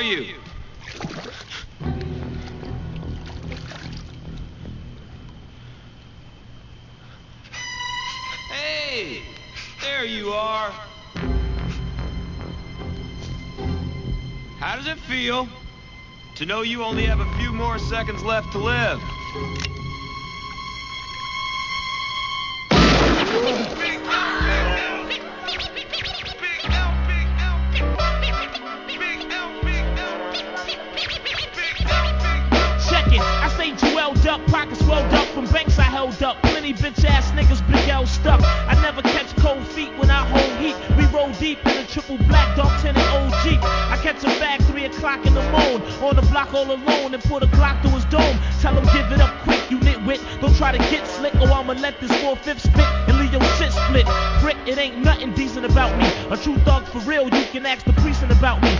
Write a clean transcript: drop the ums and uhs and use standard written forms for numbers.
are you? Hey, there you are. How does it feel to know you only have a few more seconds left to live? Up, pockets rolled up from banks I held up. Plenty bitch ass niggas, big L stuck. I never catch cold feet when I hold heat. We roll deep in a triple black dark tinted OG. I catch a bag 3 o'clock in the morning. On the block all alone and put a Glock through his dome. Tell him give it up quick, you nitwit. Don't try to get slick or I'ma let this 4/5 spit and leave your shit split. Prick, it ain't nothing decent about me. A true thug for real, you can ask the precinct about me.